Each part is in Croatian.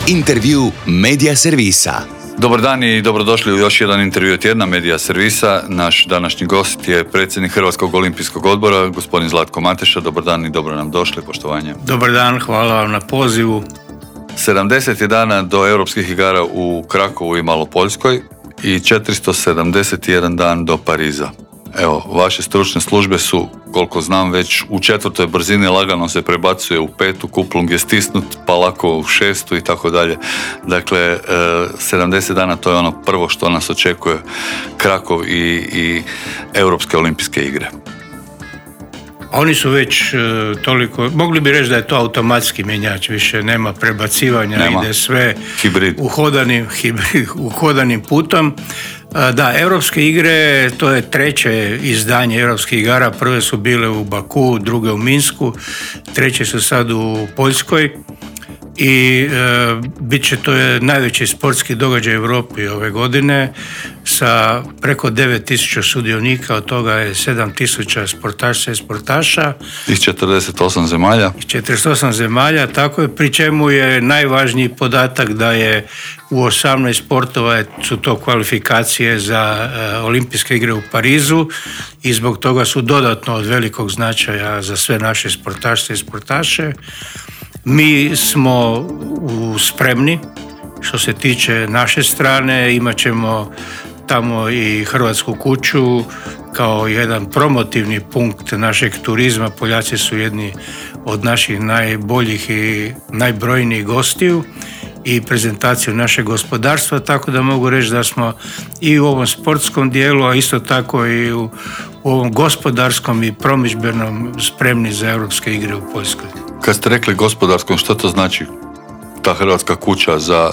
Intervju Medija servisa. Dobar dan i dobrodošli u još jedan intervju tjedna Medija servisa. Naš današnji gost je predsjednik Hrvatskog olimpijskog odbora, gospodin Zlatko Mateša. Dobar dan i dobro nam došli, poštovanje. Dobar dan, hvala vam na pozivu. 70 je dana do Europskih igara u Krakovu i Malopoljskoj i 471 dan do Pariza. Evo, vaše stručne službe su, koliko znam, već u 4. brzini, lagano se prebacuje u 5. kuplung je stisnut, pa lako u 6. i tako dalje. Dakle, 70 dana to je ono prvo što nas očekuje, Krakov i Europske olimpijske igre. Oni su već toliko, mogli bi reći da je to automatski mjenjač, više nema prebacivanja, ide sve hibrid. uhodanim putom. Da, Europske igre, to je 3. izdanje Europskih igara, prve su bile u Baku, druge u Minsku, 3. su sad u Poljskoj i to je najveći sportski događaj u Europi ove godine sa preko 9.000 sudionika, od toga je 7.000 sportašica i sportaša. Iz 48 zemalja. Iz 48 zemalja, tako je, pri čemu je najvažniji podatak da je u 18 sportova su to kvalifikacije za olimpijske igre u Parizu i zbog toga su dodatno od velikog značaja za sve naše sportašice i sportaše. Mi smo spremni, što se tiče naše strane, imat ćemo tamo i Hrvatsku kuću kao jedan promotivni punkt našeg turizma. Poljaci su jedni od naših najboljih i najbrojnijih gostiju i prezentaciju našeg gospodarstva, tako da mogu reći da smo i u ovom sportskom dijelu, a isto tako i u ovom gospodarskom i promidžbenom spremni za Europske igre u Poljskoj. Kad ste rekli gospodarskom, što to znači ta Hrvatska kuća za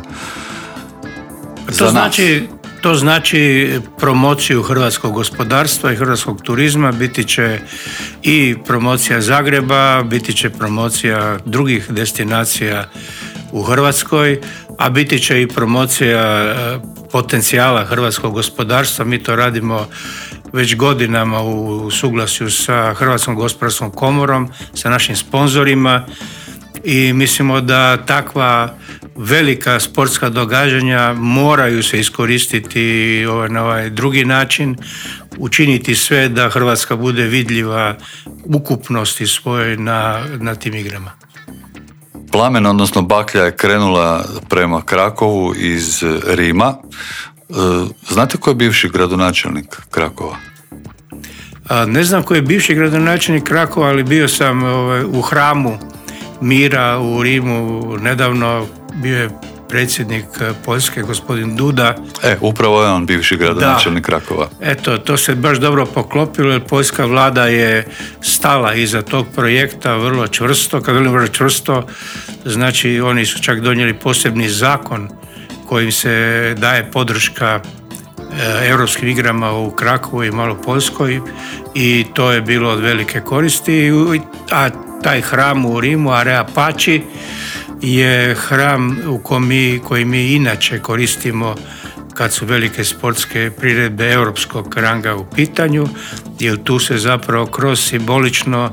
nas? To znači promociju hrvatskog gospodarstva i hrvatskog turizma, biti će i promocija Zagreba, biti će promocija drugih destinacija u Hrvatskoj, a biti će i promocija potencijala hrvatskog gospodarstva. Mi to radimo već godinama u suglasju sa Hrvatskom gospodarskom komorom, sa našim sponzorima i mislimo da takva velika sportska događanja moraju se iskoristiti na ovaj drugi način, učiniti sve da Hrvatska bude vidljiva ukupnosti svojoj na tim igrama. Plamen, odnosno baklja, je krenula prema Krakovu iz Rima. Znate ko je bivši gradonačelnik Krakova? Ne znam ko je bivši gradonačelnik Krakova, ali bio sam u hramu mira u Rimu nedavno, bio je predsjednik Poljske, gospodin Duda. Upravo je on bivši gradonačelnik Krakova. Eto, to se baš dobro poklopilo, jer poljska vlada je stala iza tog projekta vrlo čvrsto. Kad velim vrlo čvrsto, znači oni su čak donijeli posebni zakon kojim se daje podrška Europskim igrama u Krakovu i Malopoljskoj i to je bilo od velike koristi. A taj hram u Rimu, Areopači, je hram koji mi inače koristimo kad su velike sportske priredbe europskog ranga u pitanju, jer tu se zapravo kroz simboličnu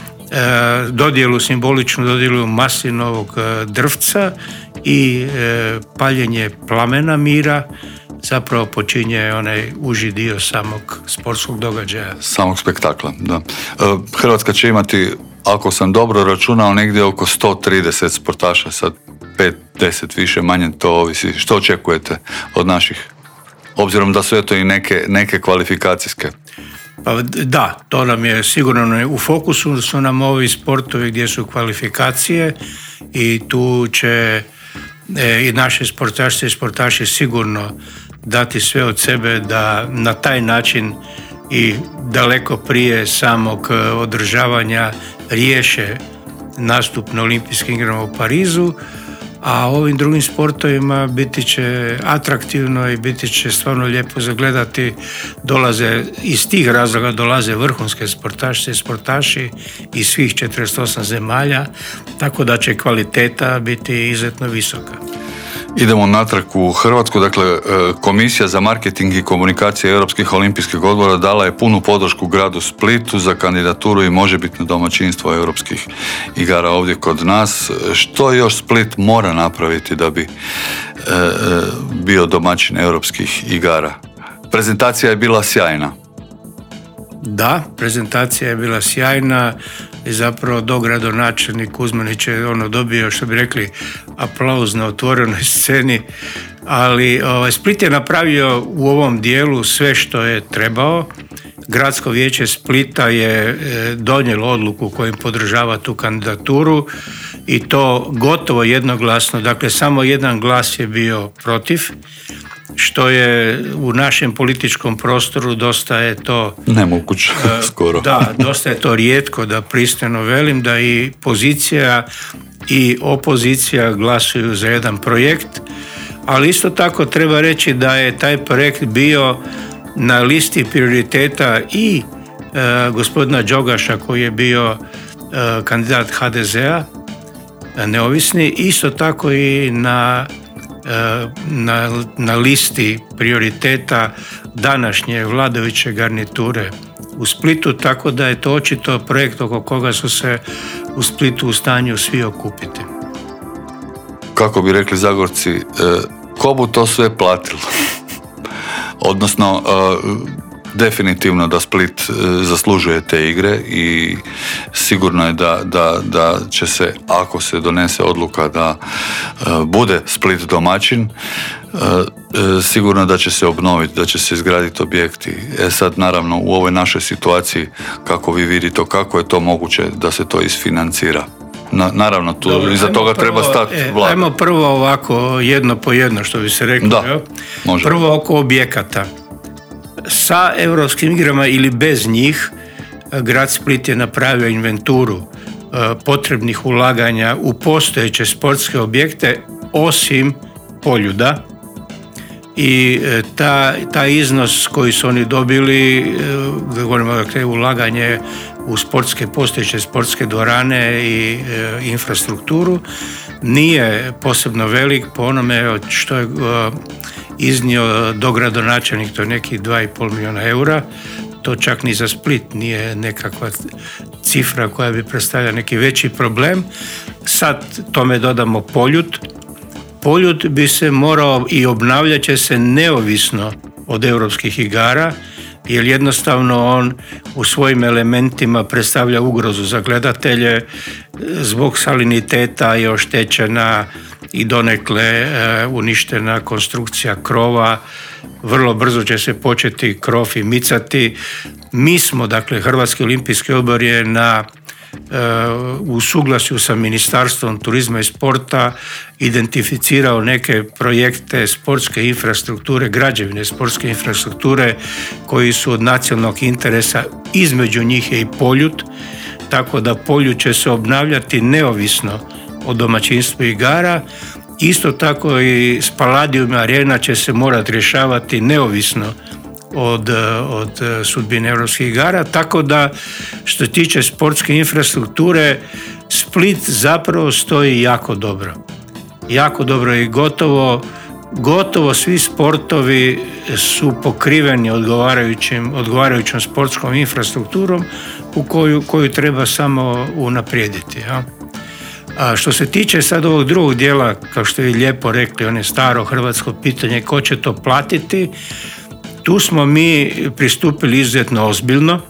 dodjelu maslinovog drvca i paljenje plamena mira zapravo počinje onaj uži dio samog sportskog događaja. Samog spektakla, da. Hrvatska će imati, ako sam dobro računao, negdje oko 130 sportaša, sad 5-10 više, manje, to ovisi. Što očekujete od naših? Obzirom da su eto i neke kvalifikacijske. Pa da, to nam je sigurno u fokusu, su nam ovi sportovi gdje su kvalifikacije i tu će i naši sportašice i sportaši sigurno dati sve od sebe da na taj način i daleko prije samog održavanja riješe nastup na olimpijskim igrama u Parizu, a ovim drugim sportovima biti će atraktivno i biti će stvarno lijepo zagledati. Iz tih razloga dolaze vrhunske sportašice i sportaši iz svih 48 zemalja, tako da će kvaliteta biti izuzetno visoka. Idemo natrag u Hrvatsku. Dakle, Komisija za marketing i komunikacije Europskih olimpijskih odbora dala je punu podršku gradu Splitu za kandidaturu i možebitno domaćinstvo Europskih igara ovdje kod nas. Što još Split mora napraviti da bi bio domaćin Europskih igara? Prezentacija je bila sjajna. Da, prezentacija je bila sjajna i zapravo dogradonačelnik Kuzmanić je dobio, što bi rekli, aplauz na otvorenoj sceni, ali Split je napravio u ovom dijelu sve što je trebao. Gradsko vijeće Splita je donijelo odluku kojim podržava tu kandidaturu i to gotovo jednoglasno, dakle samo jedan glas je bio protiv, što je u našem političkom prostoru dosta je to nemoguće skoro. Da, dosta je to rijetko, da pristojno velim, da i pozicija i opozicija glasuju za jedan projekt, ali isto tako treba reći da je taj projekt bio na listi prioriteta i gospodina Đogaša koji je bio kandidat HDZ-a, neovisni, isto tako i na listi prioriteta današnje vladajuće garniture u Splitu, tako da je to očito projekt oko koga su se u Splitu u stanju svi okupiti. Kako bi rekli Zagorci, ko bu to sve platilo? Odnosno, definitivno da Split zaslužuje te igre i sigurno je da će se, ako se donese odluka da bude Split domaćin, sigurno da će se obnoviti, da će se izgraditi objekti. Sad naravno u ovoj našoj situaciji, kako vi vidite, kako je to moguće da se to isfinancira? Naravno, tu dobro, iza toga treba stati vlada. Ajmo prvo ovako, jedno po jedno, što bi se reklo. Da, može. Prvo oko objekata. Sa europskim igrama ili bez njih, grad Split je napravio inventuru potrebnih ulaganja u postojeće sportske objekte, osim Poljuda. I taj iznos koji su oni dobili, govorimo dakle ulaganje u postojeće sportske dvorane i infrastrukturu, nije posebno velik po onome što je iznio dogradonačelnik, to je nekih 2,5 milijuna eura. To čak ni za Split nije nekakva cifra koja bi predstavljala neki veći problem. Sad tome dodamo Poljud. Poljud bi se morao i obnavljat će se neovisno od europskih igara, jer jednostavno on u svojim elementima predstavlja ugrozu za gledatelje. Zbog saliniteta je oštećena i donekle uništena konstrukcija krova. Vrlo brzo će se početi krov i micati. Mi smo, dakle, Hrvatski olimpijski odbor je u suglasju sa Ministarstvom turizma i sporta identificirao neke projekte sportske infrastrukture, građevine sportske infrastrukture koji su od nacionalnog interesa, između njih je i Poljud, tako da Poljud će se obnavljati neovisno od domaćinstva igara. Isto tako i Spaladium Arena će se morati rješavati neovisno od sudbine europskih igara, tako da što se tiče sportske infrastrukture Split zapravo stoji jako dobro. Jako dobro i gotovo svi sportovi su pokriveni odgovarajućom sportskom infrastrukturom u koju treba samo unaprijediti. Ja? A što se tiče sad ovog drugog dijela, kao što je lijepo rekli, on je staro hrvatsko pitanje, ko će to platiti. Tu smo mi pristupili izuzetno ozbiljno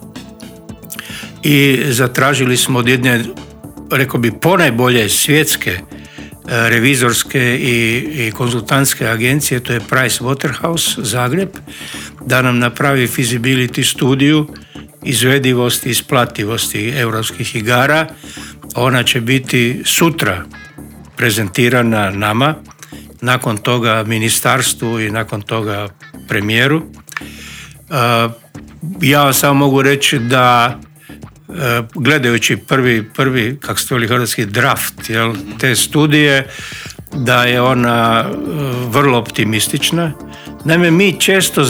i zatražili smo od jedne, rekao bi, ponajbolje svjetske revizorske i konzultantske agencije, to je Price Waterhouse Zagreb, da nam napravi feasibility studiju izvedivosti i isplativosti europskih igara. Ona će biti sutra prezentirana nama, nakon toga ministarstvu i nakon toga premijeru. Ja vam samo mogu reći da gledajući prvi kako ste veli hrvatski draft te studije, da je ona vrlo optimistična. Naime, mi često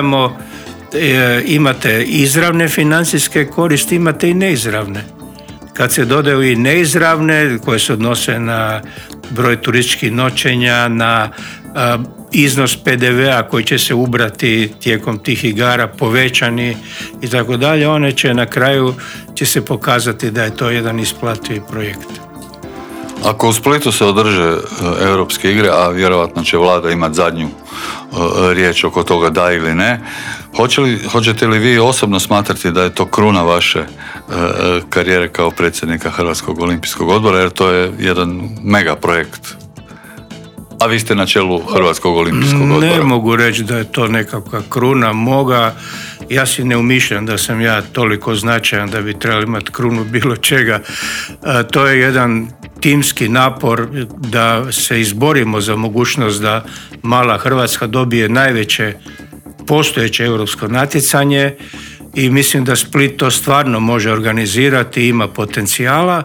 zaboravljamo, imate izravne financijske koristi, imate i neizravne. Kad se dodaju i neizravne koje se odnose na broj turističkih noćenja, na iznos PDV-a koji će se ubrati tijekom tih igara, povećani i tako dalje, one će na kraju će se pokazati da je to jedan isplativi projekt. Ako u Splitu se održe europske igre, a vjerojatno će vlada imati zadnju riječ oko toga da ili ne, hoćete li vi osobno smatrati da je to kruna vaše karijere kao predsjednika Hrvatskog olimpijskog odbora, jer to je jedan mega projekt? A vi ste na čelu Hrvatskog olimpijskog odbora. Ne mogu reći da je to nekakva kruna moga. Ja si ne umišljam da sam ja toliko značajan da bi trebali imati krunu bilo čega. To je jedan timski napor da se izborimo za mogućnost da mala Hrvatska dobije najveće postojeće europsko natjecanje i mislim da Split to stvarno može organizirati, ima potencijala.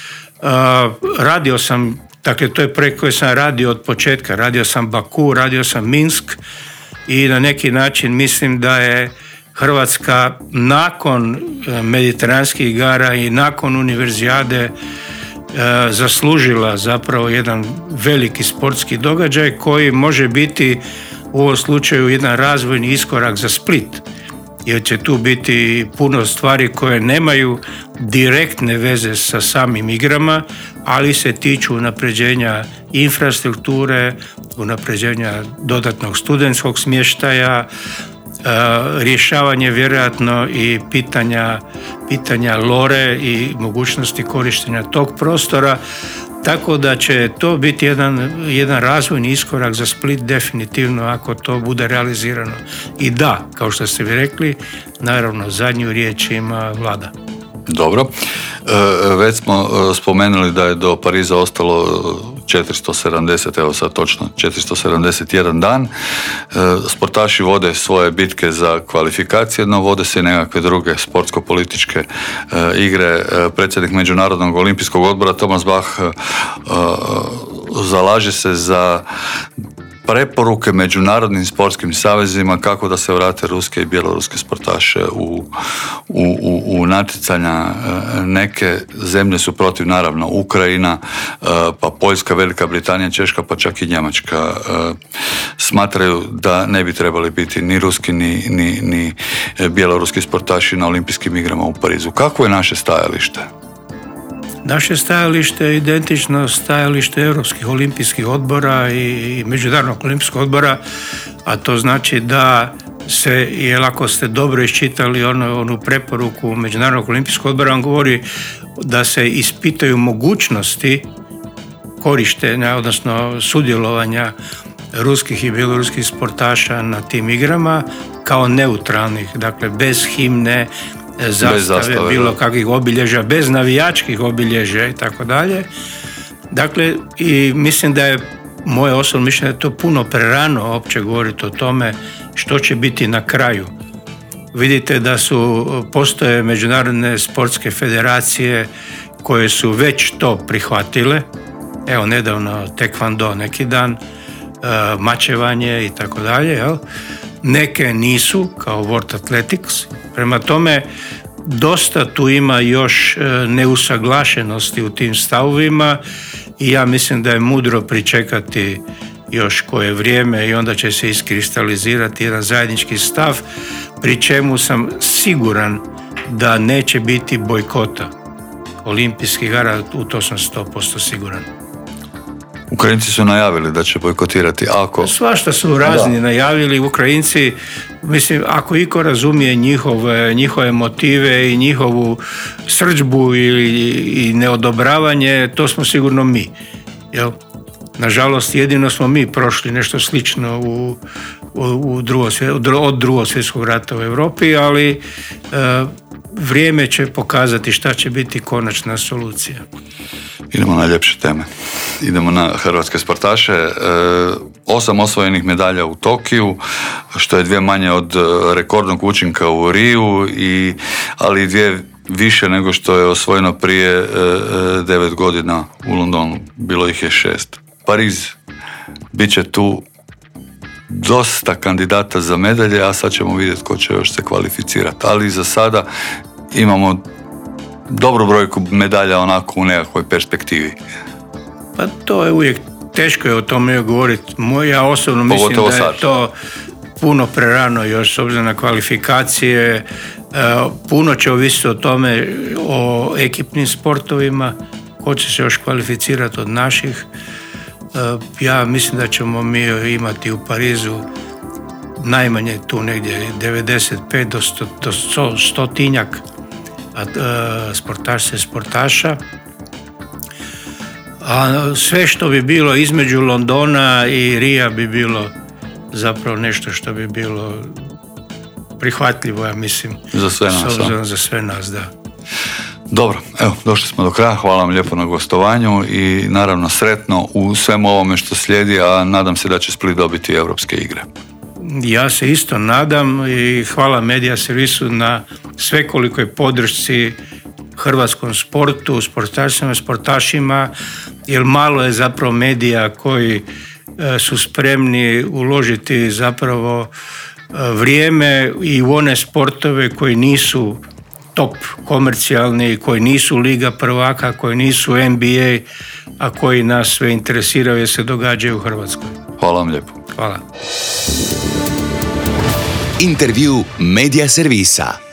Radio sam, dakle to je projekt koji sam radio od početka, radio sam Baku, radio sam Minsk i na neki način mislim da je Hrvatska nakon mediteranskih igara i nakon univerzijade zaslužila zapravo jedan veliki sportski događaj koji može biti u ovom slučaju jedan razvojni iskorak za Split, jer će tu biti puno stvari koje nemaju direktne veze sa samim igrama, ali se tiču unapređenja infrastrukture, unapređenja dodatnog studentskog smještaja, rješavanje vjerojatno i pitanja lore i mogućnosti korištenja tog prostora, tako da će to biti jedan razvojni iskorak za Split definitivno ako to bude realizirano. I da, kao što ste vi rekli, naravno zadnju riječ ima vlada. Dobro. Već smo spomenuli da je do Pariza ostalo 470, evo sad točno 471 dan. Sportaši vode svoje bitke za kvalifikacije, no vode se i nekakve druge sportsko-političke igre. Predsjednik Međunarodnog olimpijskog odbora Thomas Bach zalaže se za preporuke međunarodnim sportskim savezima kako da se vrate ruske i bjeloruske sportaše u natjecanja. Neke zemlje su protiv, naravno Ukrajina, pa Poljska, Velika Britanija, Češka, pa čak i Njemačka smatraju da ne bi trebali biti ni ruski ni bjeloruski sportaši na olimpijskim igrama u Parizu. Kakvo je naše stajalište? Naše stajalište je identično stajalište Europskih olimpijskih odbora i Međunarodnog olimpijskog odbora, a to znači da se, jer ako ste dobro iščitali onu preporuku Međunarodnog olimpijskog odbora, on govori da se ispitaju mogućnosti korištenja, odnosno sudjelovanja ruskih i bjeloruskih sportaša na tim igrama kao neutralnih, dakle bez himne, zastave, bilo kakvih obilježja, bez navijačkih obilježja i tako dalje. Dakle, i mislim da je moje osobno mišljenje da je to puno prerano uopće govoriti o tome što će biti na kraju. Vidite da postoje međunarodne sportske federacije koje su već to prihvatile. Evo, nedavno taekwondo neki dan, mačevanje i tako dalje, neke nisu, kao World Athletics. Prema tome, dosta tu ima još neusaglašenosti u tim stavovima i ja mislim da je mudro pričekati još koje vrijeme i onda će se iskristalizirati jedan zajednički stav, pri čemu sam siguran da neće biti bojkota olimpijskih igara, u to sam 100% siguran. Ukrajinci su najavili da će bojkotirati ako... Svašta su razni najavili. Ukrajinci, mislim, ako iko razumije njihove motive i njihovu srdžbu i neodobravanje, to smo sigurno mi. Jel? Nažalost, jedino smo mi prošli nešto slično od Drugog svjetskog rata u Europi, ali vrijeme će pokazati šta će biti konačna solucija. Idemo na ljepše teme. Idemo na hrvatske sportaše. 8 osvojenih medalja u Tokiju, što je 2 manje od rekordnog učinka u Riju, ali 2 više nego što je osvojeno prije 9 godina u Londonu. Bilo ih je 6. Pariz, bit će tu dosta kandidata za medalje, a sad ćemo vidjeti ko će još se kvalificirati. Ali za sada imamo dobru brojku medalja onako u nekakvoj perspektivi? Pa to je uvijek, teško je o tome govoriti. Ja osobno mislim Pogotovo da je sad. to puno prerano još s obzirom na kvalifikacije. Puno će ovisiti o tome, o ekipnim sportovima, ko će se još kvalificirati od naših. Ja mislim da ćemo mi imati u Parizu najmanje tu negdje 95 do 100 sportašice i sportaša. A sve što bi bilo između Londona i Rija bi bilo zapravo nešto što bi bilo prihvatljivo, ja mislim. Za sve nas. Za sve nas, da. Dobro, evo, došli smo do kraja. Hvala vam lijepo na gostovanju i naravno sretno u svemu ovome što slijedi, a nadam se da će Split dobiti europske igre. Ja se isto nadam i hvala Media servisu na svekolikoj podršci hrvatskom sportu, sportašima i sportašima, jer malo je zapravo medija koji su spremni uložiti zapravo vrijeme i u one sportove koji nisu top komercijalni, koji nisu Liga prvaka, koji nisu NBA, a koji nas sve interesiraju jer se događaju u Hrvatskoj. Hvala vam lijepo. Hvala. Intervju Media servisa.